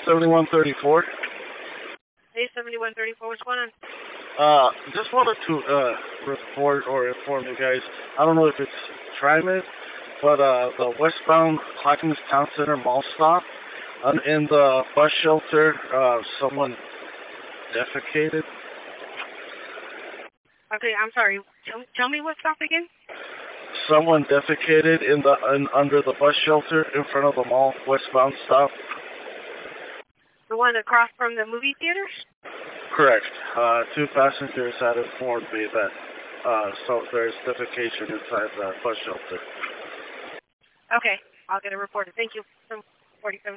7134. Hey, 7134, what's going on? Just wanted to report or inform you guys. I don't know if it's TriMet, but the westbound Clackamas Town Center Mall stop, in the bus shelter, someone defecated. Okay, I'm sorry. Tell me what stop again? Someone defecated under the bus shelter in front of the mall westbound stop. The one across from the movie theaters? Correct. Two passengers had informed me that so there's defecation inside the bus shelter. Okay, I'll get it reported. Thank you. 47.